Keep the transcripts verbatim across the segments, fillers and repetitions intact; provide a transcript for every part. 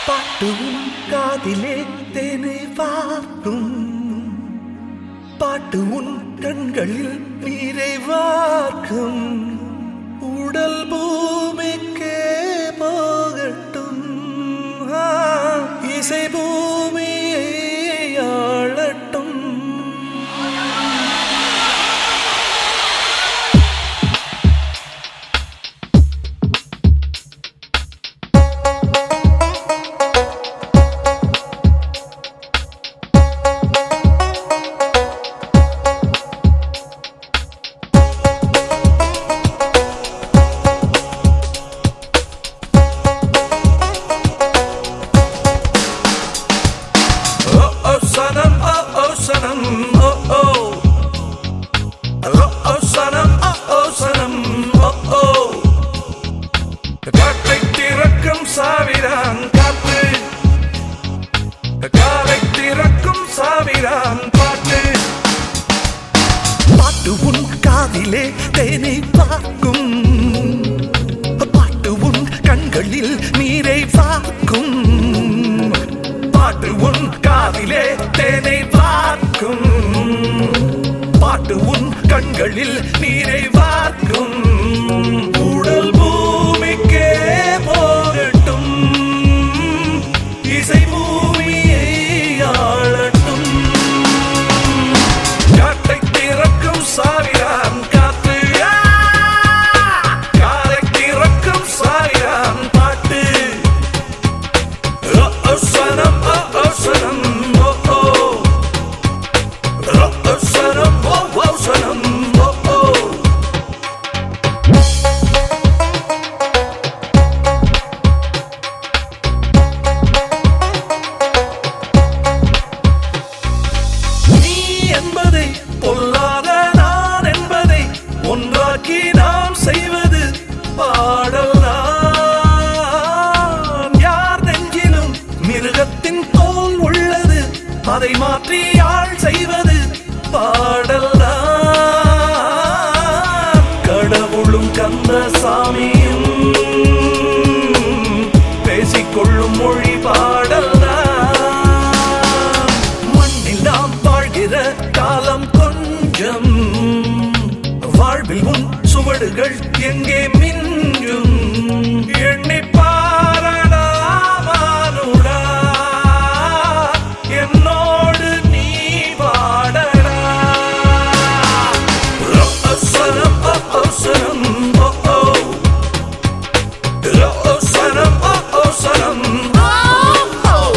பாட்டும் காதிலே தேனை வார்க்கும் பாட்டு உன் கண்களில் நீரை வார்க்கும் உடல் பூமிக்கே போகட்டும் இசை பூமியை ஆளட்டும் Sanam, oh oh sanam, oh oh. Oh oh sanam, oh oh sanam, oh oh. காற்றை திறக்கும் சாவிரான் காற்று, காலை திறக்கும் சாவிரான் பாட்டு. பாட்டு உன் காதிலே தேனை பார்க்கும், பாட்டு உன் கண்களில் நீரை பார்க்கும். பாட்டு உன் காதிலே தேனை பார்க்கும், பாட்டு உன் கண்களில் நீரை பார்க்கும். உடல் பூமிக்கே போகட்டும், இசை பூமியை ஆளட்டும். காற்றை திறக்கும் சாவிரான் காற்று, காலை திறக்கும் சாவிரான் பாட்டு. Oh oh sanam, oh oh sanam, oh oh. Oh oh sanam, oh oh sanam, oh oh. நீ என்பதை பொல்லாத நான் என்பதை ஒன்றாக்கி நாம் செய்வது பாடல் தான். யார் நெஞ்சிலும் மிருகத்தின் தோல் உள்ளது, அதை மாற்றி ஆள் செய்வது பாடல் தான். கடவுளும் கந்தசாமியும் பேசிக்கொள்ளும் மொழி பாடல் தான். மண்ணில் நாம் வாழ்கிற காலம் கொஞ்சம், வாழ்வில் உன் சுவடுகள் எங்கே மிஞ்சும். எண்ணி பாரடா மானுடா, என்னோடு நீ பாடடா. Oh oh sanam, oh oh sanam, oh oh. Oh oh sanam, oh oh sanam, oh oh.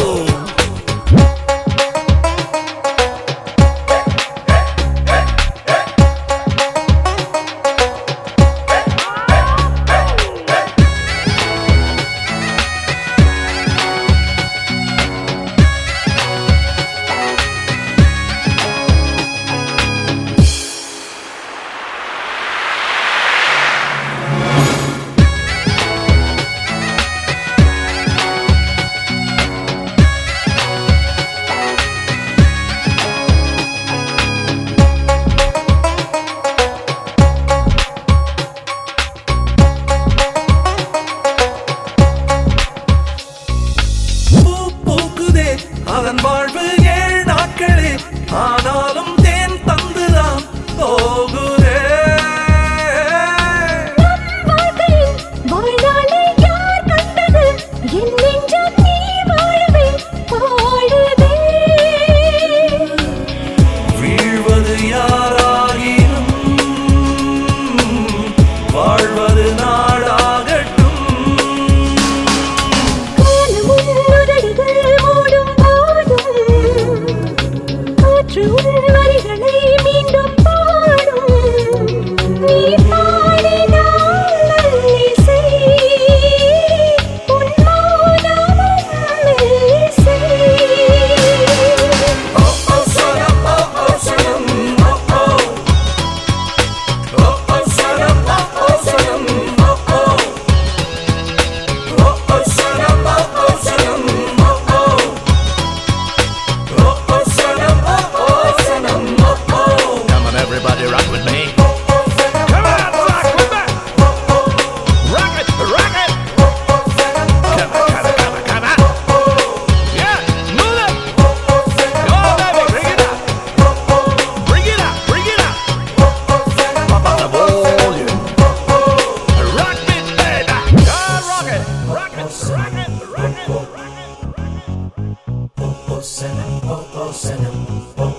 oh